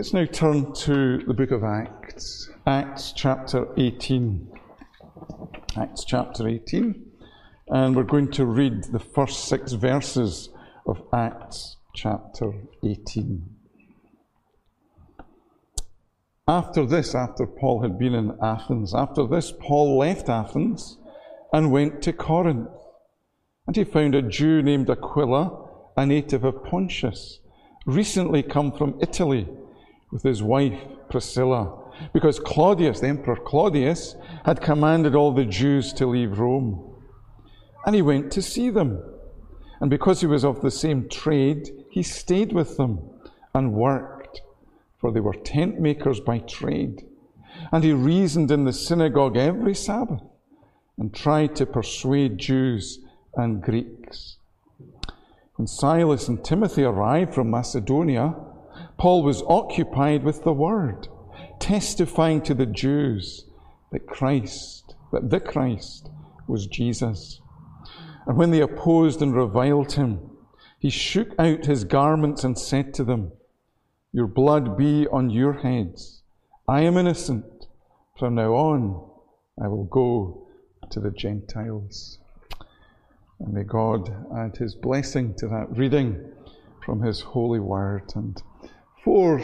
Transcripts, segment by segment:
Let's now turn to the book of Acts, Acts chapter 18. Acts chapter 18, and we're going to read the first 6 verses of Acts chapter 18. After Paul had been in Athens, after this Paul left Athens and went to Corinth. And he found a Jew named Aquila, a native of Pontus, recently come from Italy, with his wife Priscilla, because Claudius, the Emperor Claudius, had commanded all the Jews to leave Rome. And he went to see them. And because he was of the same trade, he stayed with them and worked, for they were tent makers by trade. And he reasoned in the synagogue every Sabbath and tried to persuade Jews and Greeks. When Silas and Timothy arrived from Macedonia, Paul was occupied with the word, testifying to the Jews that the Christ was Jesus. And when they opposed and reviled him, he shook out his garments and said to them, "Your blood be on your heads. I am innocent. From now on, I will go to the Gentiles." And may God add his blessing to that reading from his holy word. And 4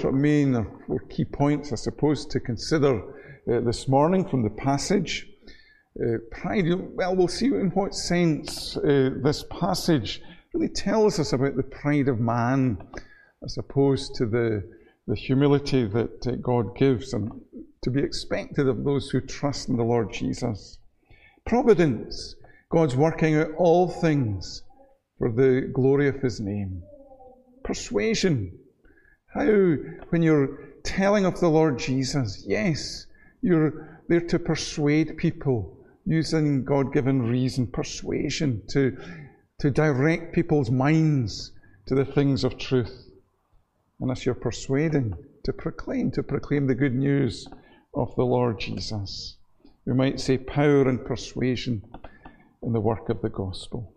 key points, I suppose, to consider this morning from the passage. Pride, well, we'll see in what sense this passage really tells us about the pride of man, as opposed to the humility that God gives and to be expected of those who trust in the Lord Jesus. Providence, God's working out all things for the glory of his name. Persuasion, how when you're telling of the Lord Jesus, yes, you're there to persuade people using God-given reason, persuasion, to direct people's minds to the things of truth. And as you're persuading, to proclaim the good news of the Lord Jesus. We might say power and persuasion in the work of the gospel.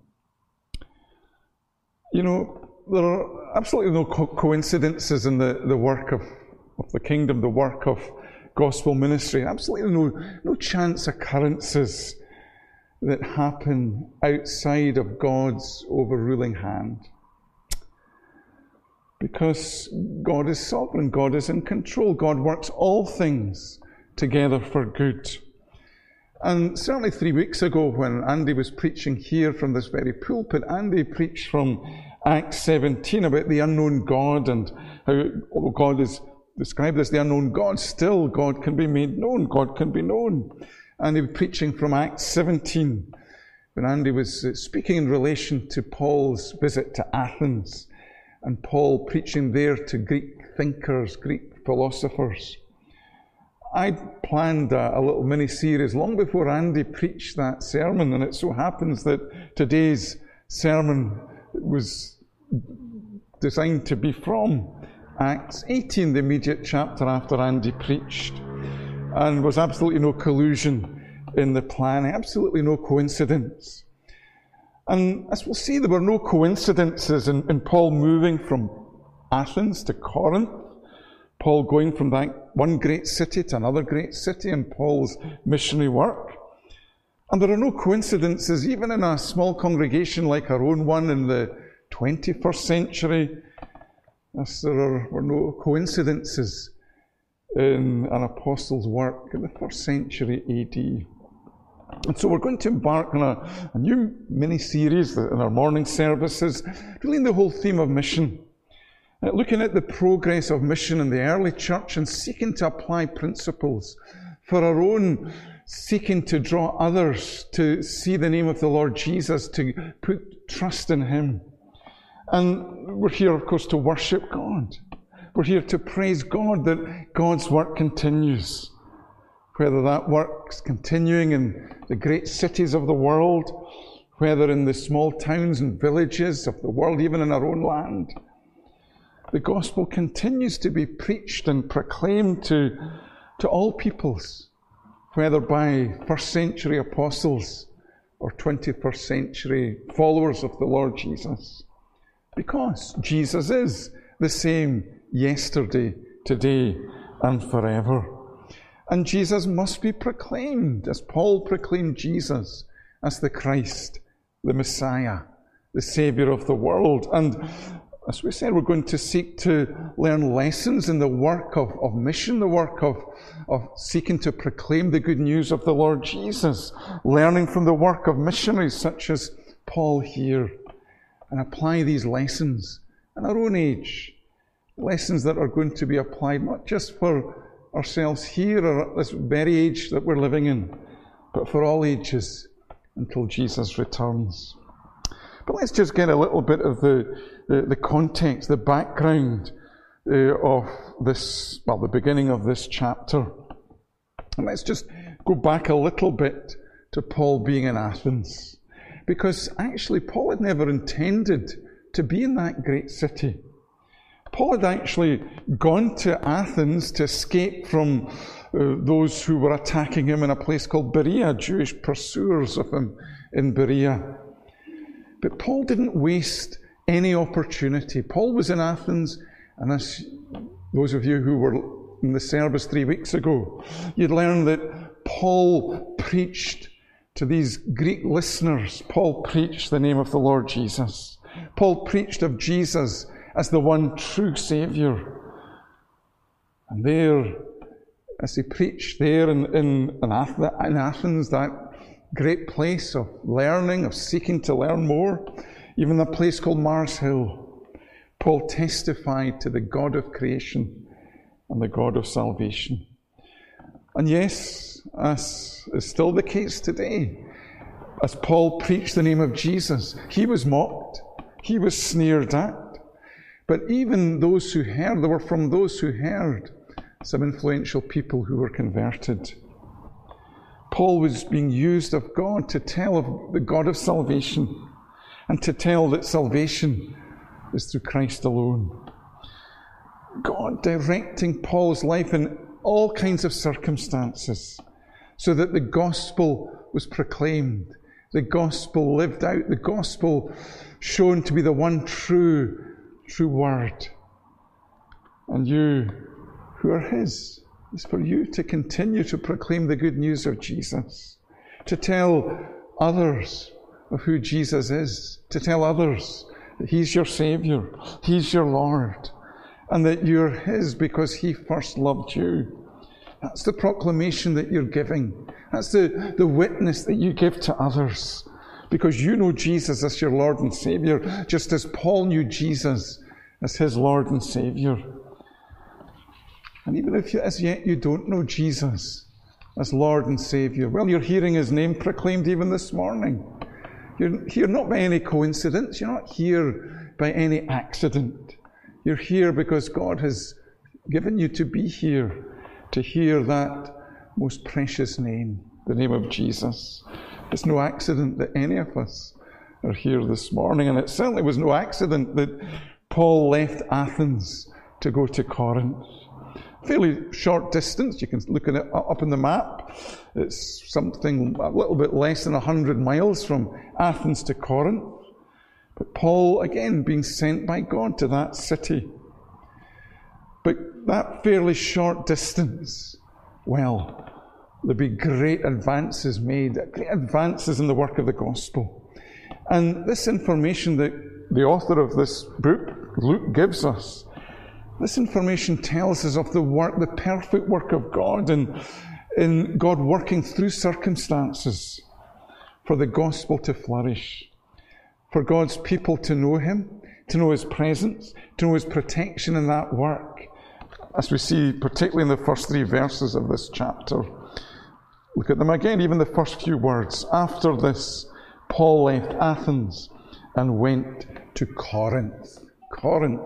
You know, there are absolutely no coincidences in the work of the kingdom, the work of gospel ministry. Absolutely no chance occurrences that happen outside of God's overruling hand. Because God is sovereign, God is in control, God works all things together for good. And certainly 3 weeks ago, when Andy was preaching here from this very pulpit, Andy preached from Acts 17 about the unknown God and how although God is described as the unknown God, still God can be made known, God can be known. And he was preaching from Acts 17 when Andy was speaking in relation to Paul's visit to Athens and Paul preaching there to Greek thinkers, Greek philosophers. I'd planned a little mini-series long before Andy preached that sermon, and it so happens that today's sermon was designed to be from Acts 18, the immediate chapter after Andy preached. And was absolutely no collusion in the planning, absolutely no coincidence. And as we'll see, there were no coincidences in Paul moving from Athens to Corinth, Paul going from that one great city to another great city in Paul's missionary work. And there are no coincidences even in a small congregation like our own one in the 21st century, as there were no coincidences in an apostle's work in the 1st century AD. And so we're going to embark on a new mini-series in our morning services, really in the whole theme of mission. Looking at the progress of mission in the early church and seeking to apply principles for our own seeking to draw others to see the name of the Lord Jesus, to put trust in him. And we're here, of course, to worship God. We're here to praise God that God's work continues. Whether that work's continuing in the great cities of the world, whether in the small towns and villages of the world, even in our own land. The gospel continues to be preached and proclaimed to all peoples, whether by 1st century apostles or 21st century followers of the Lord Jesus. Because Jesus is the same yesterday, today, and forever. And Jesus must be proclaimed, as Paul proclaimed Jesus, as the Christ, the Messiah, the Saviour of the world. And as we said, we're going to seek to learn lessons in the work of mission, the work of seeking to proclaim the good news of the Lord Jesus, learning from the work of missionaries such as Paul here, and apply these lessons in our own age. Lessons that are going to be applied not just for ourselves here or at this very age that we're living in, but for all ages until Jesus returns. But let's just get a little bit of the context, the background of this, well, the beginning of this chapter. And let's just go back a little bit to Paul being in Athens. Because actually Paul had never intended to be in that great city. Paul had actually gone to Athens to escape from those who were attacking him in a place called Berea, Jewish pursuers of him in Berea. But Paul didn't waste any opportunity. Paul was in Athens, and as those of you who were in the service 3 weeks ago, you'd learned that Paul preached to these Greek listeners. Paul preached the name of the Lord Jesus. Paul preached of Jesus as the one true Saviour. And there, as he preached there in Athens, that great place of learning, of seeking to learn more, even the place called Mars Hill, Paul testified to the God of creation and the God of salvation. And yes, as is still the case today, as Paul preached the name of Jesus, he was mocked, he was sneered at. But even those who heard, there were from those who heard some influential people who were converted. Paul was being used of God to tell of the God of salvation and to tell that salvation is through Christ alone. God directing Paul's life in all kinds of circumstances so that the gospel was proclaimed, the gospel lived out, the gospel shown to be the one true word. And you who are his, it's for you to continue to proclaim the good news of Jesus, to tell others of who Jesus is, to tell others that he's your Saviour, he's your Lord, and that you're his because he first loved you. That's the proclamation that you're giving. That's the witness that you give to others, because you know Jesus as your Lord and Saviour, just as Paul knew Jesus as his Lord and Saviour. And even if as yet you don't know Jesus as Lord and Saviour, well, you're hearing his name proclaimed even this morning. You're here not by any coincidence. You're not here by any accident. You're here because God has given you to be here, to hear that most precious name, the name of Jesus. It's no accident that any of us are here this morning, and it certainly was no accident that Paul left Athens to go to Corinth. Fairly short distance, you can look at it up on the map. It's something a little bit less than 100 miles from Athens to Corinth. But Paul, again, being sent by God to that city. But that fairly short distance, well, there'll be great advances made, great advances in the work of the gospel. And this information that the author of this book, Luke, gives us, this information tells us of the work, the perfect work of God, and in God working through circumstances for the gospel to flourish, for God's people to know him, to know his presence, to know his protection in that work. As we see, particularly in the first 3 verses of this chapter. Look at them again, even the first few words. After this, Paul left Athens and went to Corinth. Corinth.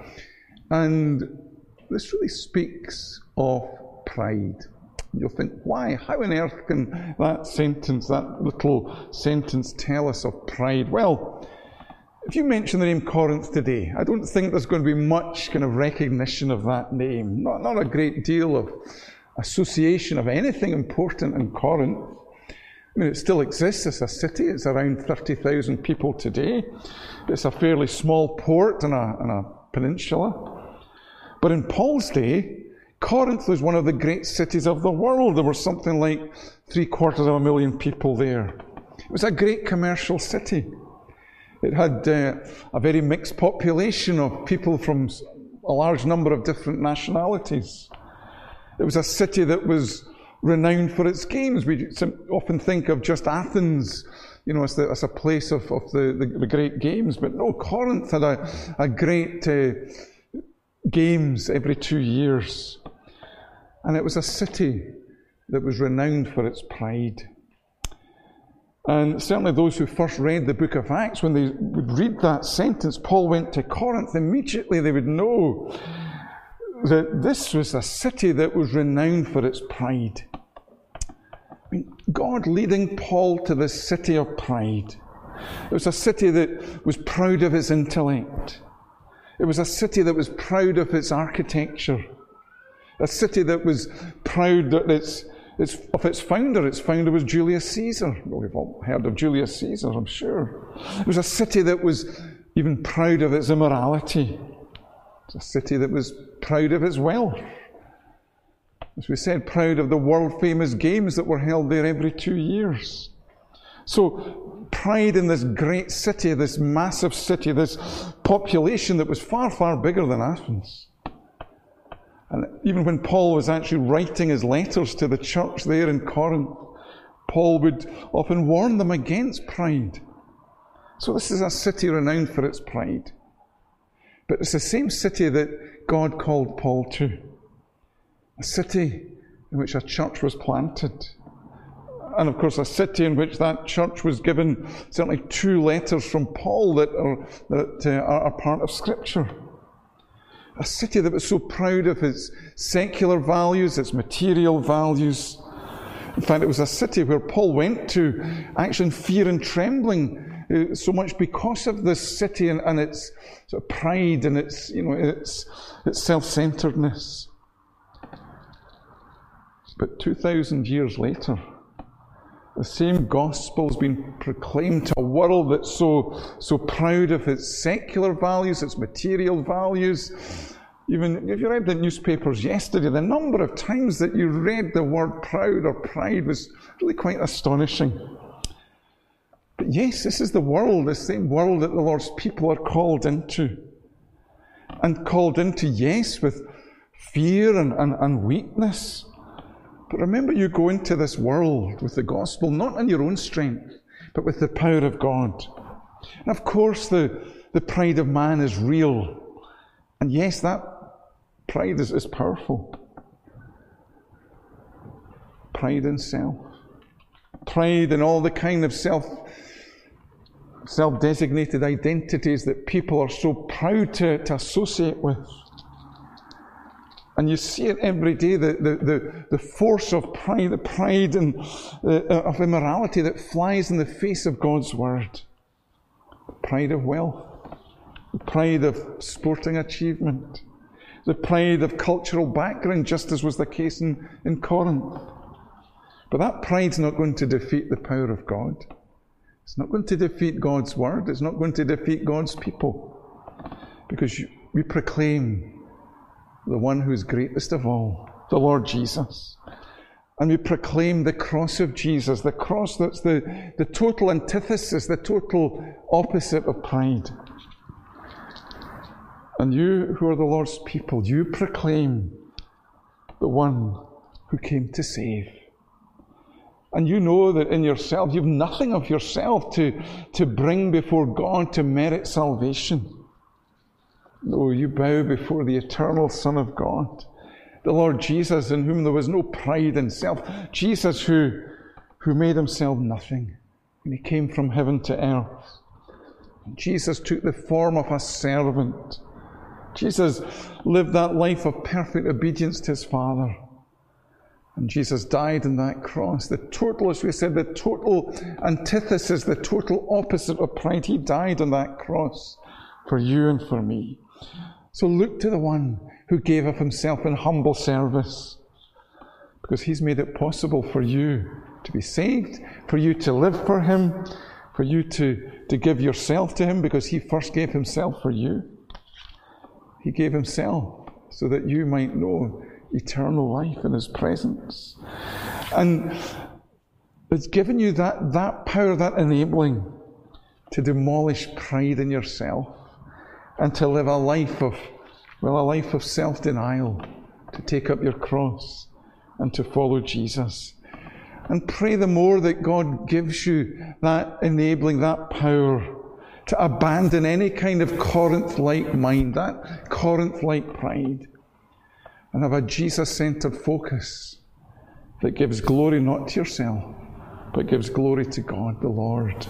And this really speaks of pride. You'll think, why? How on earth can that little sentence tell us of pride? Well, if you mention the name Corinth today, I don't think there's going to be much kind of recognition of that name. Not a great deal of association of anything important in Corinth. I mean, it still exists as a city. It's around 30,000 people today. It's a fairly small port on a peninsula. But in Paul's day, Corinth was one of the great cities of the world. There were something like 750,000 people there. It was a great commercial city. It had a very mixed population of people from a large number of different nationalities. It was a city that was renowned for its games. We often think of just Athens, as a place of the great games. But no, Corinth had a great games every 2 years. And it was a city that was renowned for its pride. And certainly those who first read the book of Acts, when they would read that sentence, Paul went to Corinth, immediately they would know that this was a city that was renowned for its pride. God leading Paul to this city of pride. It was a city that was proud of its intellect. It was a city that was proud of its architecture. A city that was proud that of its founder. Its founder was Julius Caesar. Well, we've all heard of Julius Caesar, I'm sure. It was a city that was even proud of its immorality. It's a city that was proud of its wealth. As we said, proud of the world-famous games that were held there every 2 years. So, pride in this great city, this massive city, this population that was far, far bigger than Athens. And even when Paul was actually writing his letters to the church there in Corinth, Paul would often warn them against pride. So this is a city renowned for its pride. But it's the same city that God called Paul to. A city in which a church was planted. And of course a city in which that church was given certainly 2 letters from Paul that are part of Scripture. A city that was so proud of its secular values, its material values. In fact, it was a city where Paul went to actually in fear and trembling, so much because of this city and its sort of pride and its self-centeredness. But 2,000 years later, the same gospel has been proclaimed to a world that's so proud of its secular values, its material values. Even if you read the newspapers yesterday, the number of times that you read the word proud or pride was really quite astonishing. But yes, this is the world, the same world that the Lord's people are called into. And called into, yes, with fear and weakness. But remember, you go into this world with the gospel, not in your own strength, but with the power of God. And of course, the pride of man is real. And yes, that pride is powerful. Pride in self. Pride in all the kind of self-designated identities that people are so proud to associate with. And you see it every day, the force of pride, the pride of immorality that flies in the face of God's word. The pride of wealth, the pride of sporting achievement, the pride of cultural background, just as was the case in Corinth. But that pride's not going to defeat the power of God. It's not going to defeat God's word. It's not going to defeat God's people. Because we proclaim the one who is greatest of all, the Lord Jesus. And we proclaim the cross of Jesus, the cross that's the total antithesis, the total opposite of pride. And you who are the Lord's people, you proclaim the one who came to save. And you know that in yourself, you've nothing of yourself to bring before God to merit salvation. No, you bow before the eternal Son of God, the Lord Jesus, in whom there was no pride in self. Jesus who made himself nothing when he came from heaven to earth. Jesus took the form of a servant. Jesus lived that life of perfect obedience to his Father. And Jesus died on that cross. The total, as we said, the total antithesis, the total opposite of pride. He died on that cross for you and for me. So look to the one who gave of himself in humble service, because he's made it possible for you to be saved, for you to live for him, for you to give yourself to him, because he first gave himself for you. He gave himself so that you might know eternal life in his presence. And it's given you that power, that enabling to demolish pride in yourself and to live a life of self-denial, to take up your cross and to follow Jesus. And pray the more that God gives you that enabling, that power to abandon any kind of Corinth-like mind, that Corinth-like pride, and have a Jesus-centered focus that gives glory not to yourself, but gives glory to God the Lord.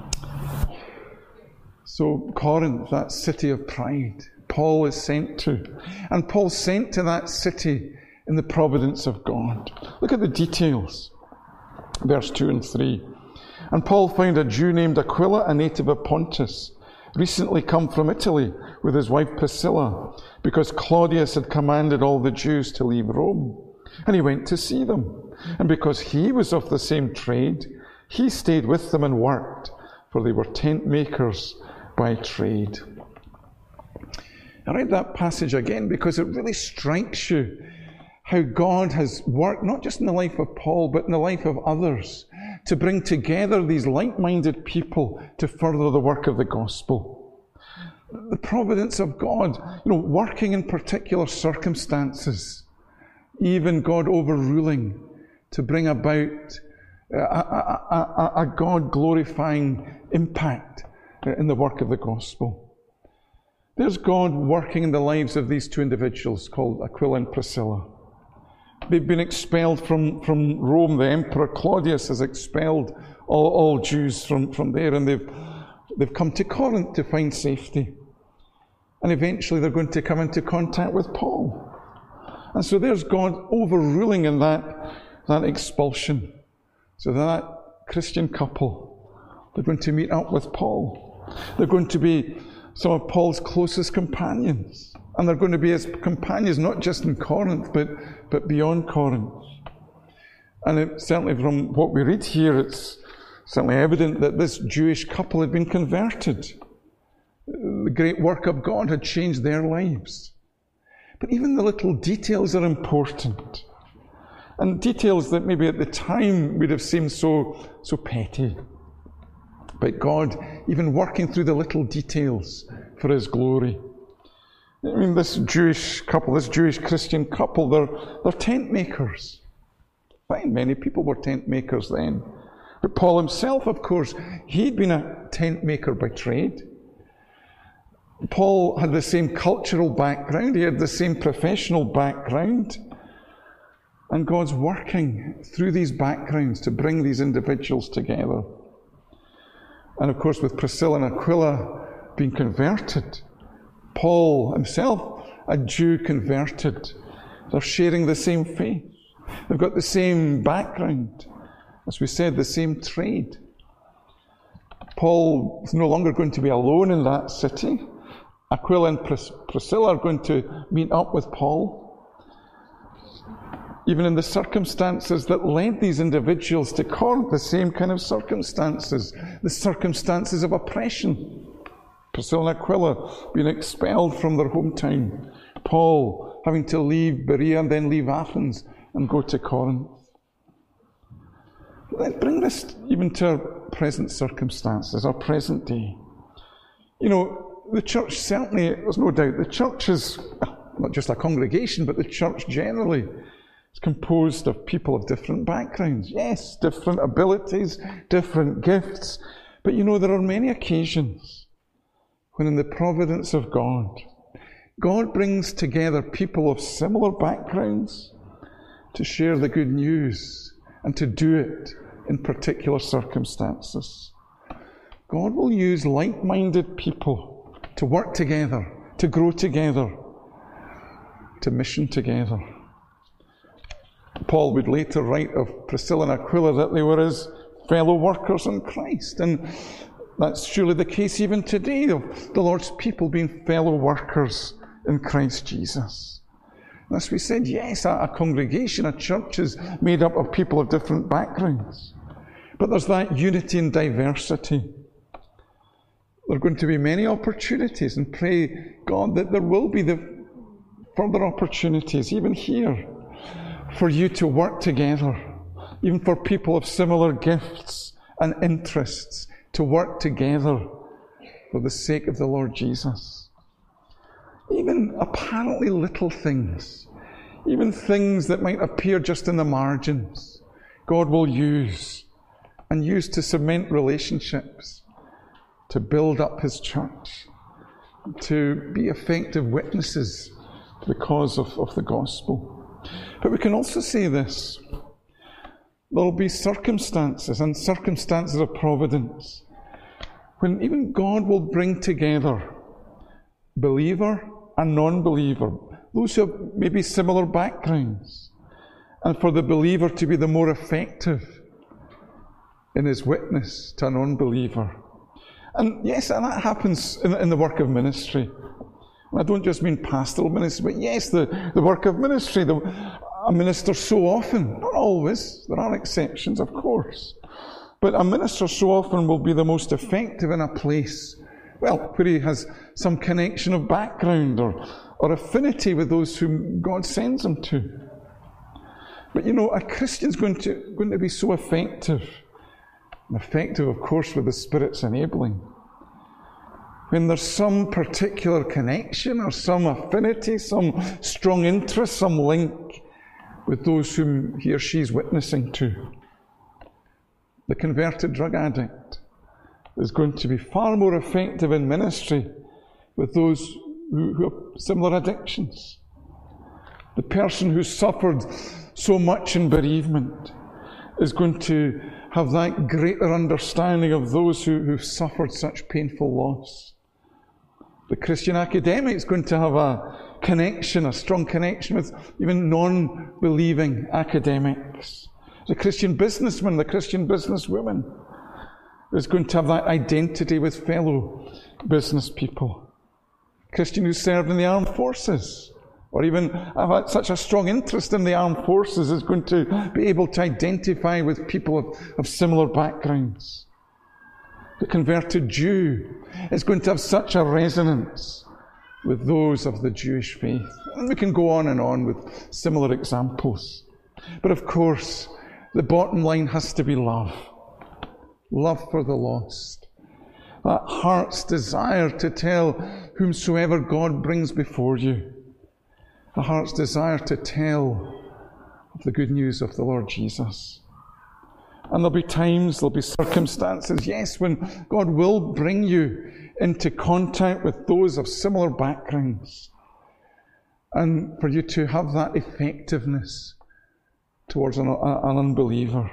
So Corinth, that city of pride, Paul is sent to. And Paul's sent to that city in the providence of God. Look at the details. Verse 2 and 3. And Paul found a Jew named Aquila, a native of Pontus, recently come from Italy with his wife Priscilla, because Claudius had commanded all the Jews to leave Rome. And he went to see them. And because he was of the same trade, he stayed with them and worked, for they were tent makers by trade. I read that passage again because it really strikes you how God has worked, not just in the life of Paul, but in the life of others, to bring together these like-minded people to further the work of the gospel. The providence of God, working in particular circumstances, even God overruling to bring about a God-glorifying impact in the work of the gospel. There's God working in the lives of these two individuals called Aquila and Priscilla. They've been expelled from Rome. The Emperor Claudius has expelled all Jews from there, and they've come to Corinth to find safety. And eventually they're going to come into contact with Paul. And so there's God overruling in that expulsion. So that Christian couple, they're going to meet up with Paul. They're going to be some of Paul's closest companions. And they're going to be his companions not just in Corinth, but beyond Corinth. And certainly from what we read here, it's certainly evident that this Jewish couple had been converted. The great work of God had changed their lives. But even the little details are important. And details that maybe at the time would have seemed so petty. But God, even working through the little details for his glory. I mean, this Jewish couple, this Jewish Christian couple, they're tent makers. Fine, many people were tent makers then. But Paul himself, of course, he'd been a tent maker by trade. Paul had the same cultural background, he had the same professional background. And God's working through these backgrounds to bring these individuals together. And of course, with Priscilla and Aquila being converted, Paul himself, a Jew converted, they're sharing the same faith. They've got the same background. As we said, the same trade. Paul is no longer going to be alone in that city. Aquila and Priscilla are going to meet up with Paul. Even in the circumstances that led these individuals to Corinth, the same kind of circumstances, the circumstances of oppression. Priscilla and Aquila being expelled from their hometown. Paul having to leave Berea and then leave Athens and go to Corinth. Let's bring this even to our present circumstances, our present day. The church certainly, there's no doubt, the church is not just a congregation, but the church generally is composed of people of different backgrounds. Yes, different abilities, different gifts. But there are many occasions when in the providence of God, God brings together people of similar backgrounds to share the good news and to do it in particular circumstances. God will use like-minded people to work together, to grow together, to mission together. Paul would later write of Priscilla and Aquila that they were his fellow workers in Christ. And that's surely the case even today of the Lord's people being fellow workers in Christ Jesus. And as we said, yes, a congregation, a church is made up of people of different backgrounds. But there's that unity and diversity. There are going to be many opportunities, and pray God that there will be the further opportunities, even here, for you to work together, even for people of similar gifts and interests to work together for the sake of the Lord Jesus. Even apparently little things, even things that might appear just in the margins, God will use to cement relationships, to build up His church, to be effective witnesses to the cause of the gospel. But we can also say this: there will be circumstances and circumstances of providence when even God will bring together believer and non-believer, those who have maybe similar backgrounds, and for the believer to be the more effective in his witness to a non-believer. And yes, and that happens in the work of ministry. And I don't just mean pastoral ministry, but yes, the work of ministry. A minister so often, not always, there are exceptions, of course, but a minister so often will be the most effective in a place, well, where he has some connection of background or affinity with those whom God sends him to. But you know, a Christian's going to be so effective, of course, with the Spirit's enabling, when there's some particular connection or some affinity, some strong interest, some link with those whom he or she is witnessing to. The converted drug addict is going to be far more effective in ministry with those who have similar addictions. The person who suffered so much in bereavement is going to have that greater understanding of those who've suffered such painful loss. The Christian academic is going to have a strong connection with even non-believing academics. The Christian businessman, the Christian businesswoman is going to have that identity with fellow business people. Christian who served in the armed forces, or even have had such a strong interest in the armed forces, is going to be able to identify with people of similar backgrounds. The converted Jew is going to have such a resonance with those of the Jewish faith. And we can go on with similar examples. But of course, the bottom line has to be love. Love for the lost. That heart's desire to tell whomsoever God brings before you. A heart's desire to tell of the good news of the Lord Jesus. And there'll be times, there'll be circumstances, yes, when God will bring you into contact with those of similar backgrounds. And for you to have that effectiveness towards an unbeliever.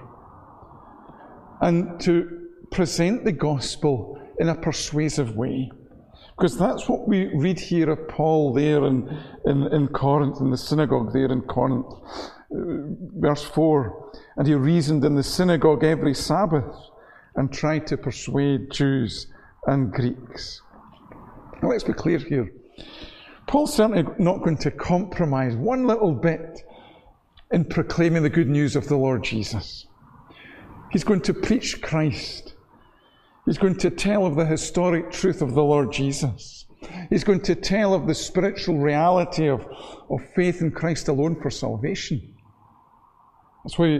And to present the gospel in a persuasive way. Because that's what we read here of Paul there in Corinth, in the synagogue there in Corinth. Verse 4, and he reasoned in the synagogue every Sabbath and tried to persuade Jews and Greeks. Now let's be clear here. Paul's certainly not going to compromise one little bit in proclaiming the good news of the Lord Jesus. He's going to preach Christ. He's going to tell of the historic truth of the Lord Jesus. He's going to tell of the spiritual reality of faith in Christ alone for salvation. That's why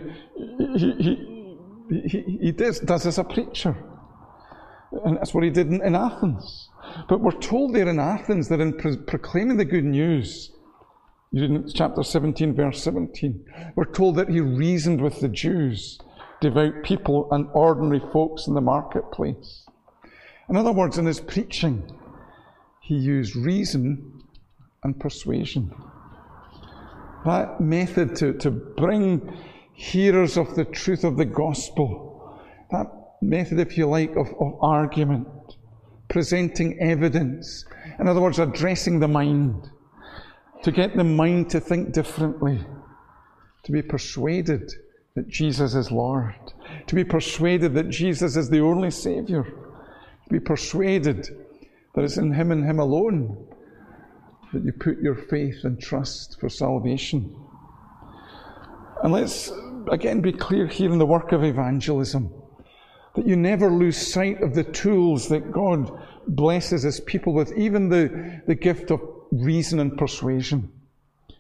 he does as a preacher. And that's what he did in Athens. But we're told there in Athens that in proclaiming the good news, you read in chapter 17, verse 17, we're told that he reasoned with the Jews, devout people and ordinary folks in the marketplace. In other words, in his preaching, he used reason and persuasion. That method to bring hearers of the truth of the gospel, that method, if you like, of argument, presenting evidence, in other words, addressing the mind, to get the mind to think differently, to be persuaded that Jesus is Lord, to be persuaded that Jesus is the only Saviour, to be persuaded that it's in Him and Him alone that you put your faith and trust for salvation. And let's again be clear here in the work of evangelism, that you never lose sight of the tools that God blesses His people with, even the gift of reason and persuasion.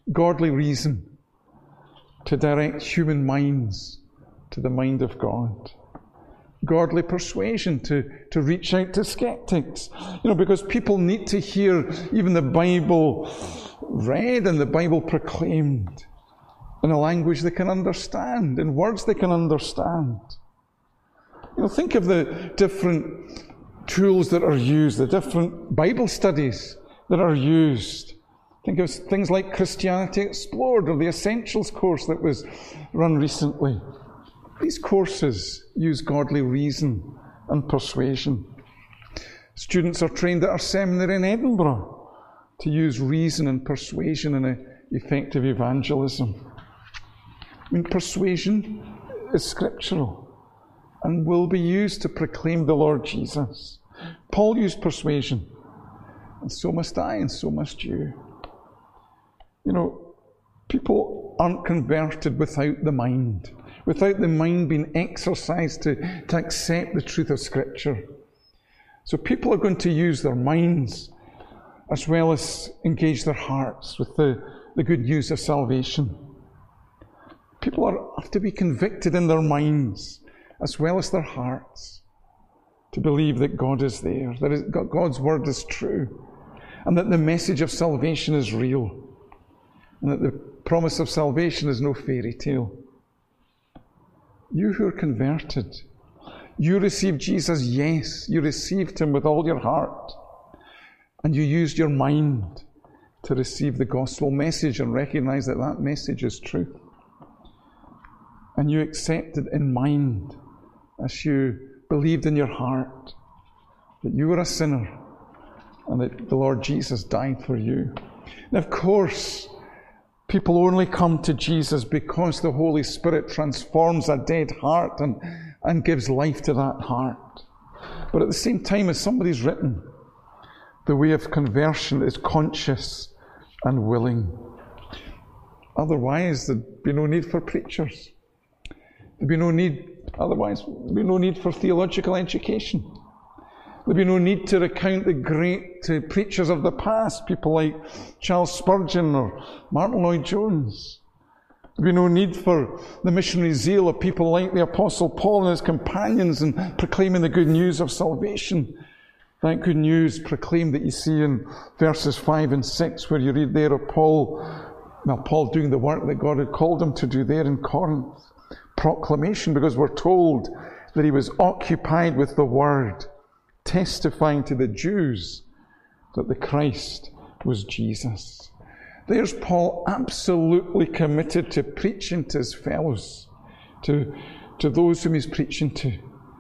Godly reason to direct human minds to the mind of God. Godly persuasion to reach out to skeptics. Because people need to hear even the Bible read and the Bible proclaimed in a language they can understand, in words they can understand. Think of the different tools that are used, the different Bible studies that are used. Think of things like Christianity Explored or the Essentials course that was run recently. These courses use godly reason and persuasion. Students are trained at our seminary in Edinburgh to use reason and persuasion in effective evangelism. Persuasion is scriptural and will be used to proclaim the Lord Jesus. Paul used persuasion, and so must I, and so must you. People aren't converted without the mind being exercised to accept the truth of Scripture. So people are going to use their minds as well as engage their hearts with the good news of salvation. People have to be convicted in their minds as well as their hearts to believe that God is there, that God's word is true, and that the message of salvation is real, and that the promise of salvation is no fairy tale. You who are converted, you received Jesus, yes, you received him with all your heart, and you used your mind to receive the gospel message and recognize that that message is truth. And you accepted in mind, as you believed in your heart, that you were a sinner and that the Lord Jesus died for you. And of course, people only come to Jesus because the Holy Spirit transforms a dead heart and gives life to that heart. But at the same time, as somebody's written, the way of conversion is conscious and willing. Otherwise, there'd be no need for preachers. There'd be no need for theological education. There'd be no need to recount the great preachers of the past, people like Charles Spurgeon or Martin Lloyd-Jones. There'd be no need for the missionary zeal of people like the Apostle Paul and his companions in proclaiming the good news of salvation. That good news proclaimed that you see in verses 5 and 6, where you read there of Paul doing the work that God had called him to do there in Corinth. Proclamation, because we're told that he was occupied with the word, testifying to the Jews that the Christ was Jesus. There's Paul absolutely committed to preaching to his fellows, to those whom he's preaching to,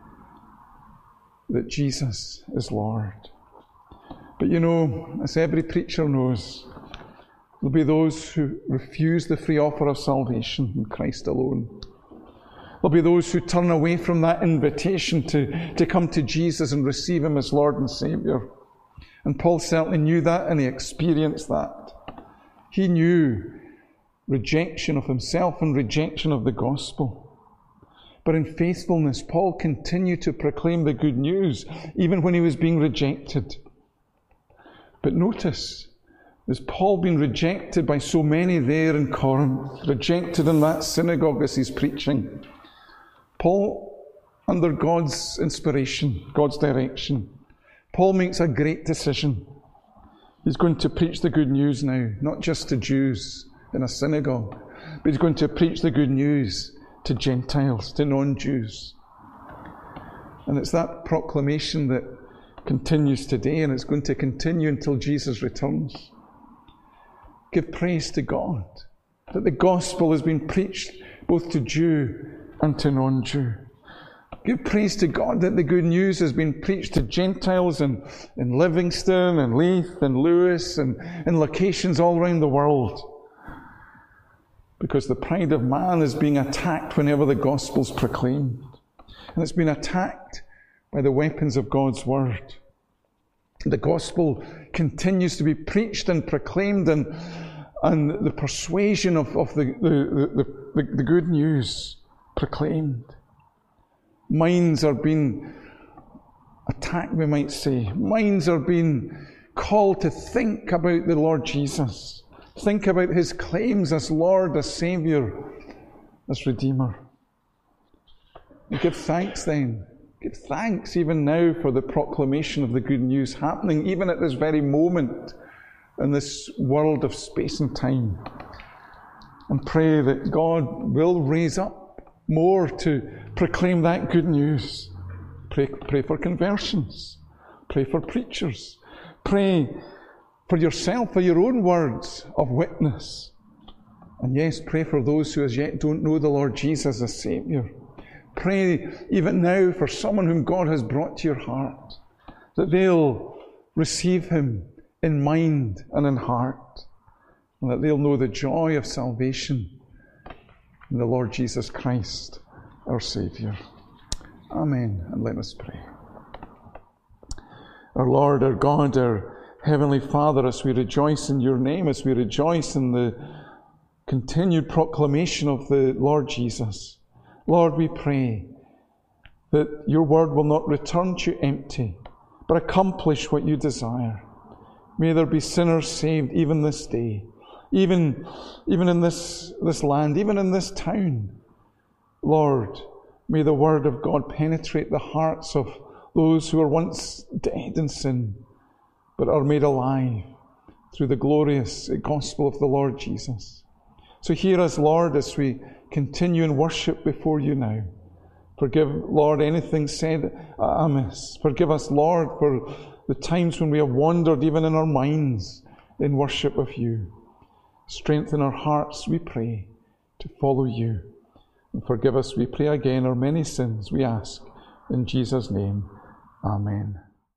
that Jesus is Lord. But as every preacher knows, there'll be those who refuse the free offer of salvation in Christ alone. There'll be those who turn away from that invitation to come to Jesus and receive him as Lord and Saviour. And Paul certainly knew that, and he experienced that. He knew rejection of himself and rejection of the gospel. But in faithfulness, Paul continued to proclaim the good news, even when he was being rejected. But notice, is Paul being rejected by so many there in Corinth, rejected in that synagogue as he's preaching? Paul, under God's inspiration, God's direction, Paul makes a great decision. He's going to preach the good news now, not just to Jews in a synagogue, but he's going to preach the good news to Gentiles, to non-Jews. And it's that proclamation that continues today, and it's going to continue until Jesus returns. Give praise to God that the gospel has been preached both to Jew and to non-Jew. Give praise to God that the good news has been preached to Gentiles in Livingston and Leith and Lewis and in locations all around the world. Because the pride of man is being attacked whenever the gospel's proclaimed. And it's been attacked by the weapons of God's word. The gospel continues to be preached and proclaimed, and the persuasion of the good news proclaimed. Minds are being attacked, we might say. Minds are being called to think about the Lord Jesus, Think about his claims as Lord, as Saviour, as Redeemer. And give thanks then. Give thanks even now for the proclamation of the good news happening even at this very moment in this world of space and time. And pray that God will raise up more to proclaim that good news. Pray for conversions. Pray for preachers. Pray for yourself, for your own words of witness. And yes, pray for those who as yet don't know the Lord Jesus as Saviour. Pray even now for someone whom God has brought to your heart, that they'll receive him in mind and in heart, and that they'll know the joy of salvation in the Lord Jesus Christ, our Saviour. Amen. And let us pray. Our Lord, our God, our Heavenly Father, as we rejoice in your name, as we rejoice in the continued proclamation of the Lord Jesus, Lord, we pray that your word will not return to you empty, but accomplish what you desire. May there be sinners saved even this day, even in this land, even in this town. Lord, may the word of God penetrate the hearts of those who were once dead in sin, but are made alive through the glorious gospel of the Lord Jesus. So hear us, Lord, as we continue in worship before you now. Forgive, Lord, anything said amiss. Forgive us, Lord, for the times when we have wandered, even in our minds, in worship of you. Strengthen our hearts, we pray, to follow you. And forgive us, we pray again, our many sins, we ask. In Jesus' name, amen.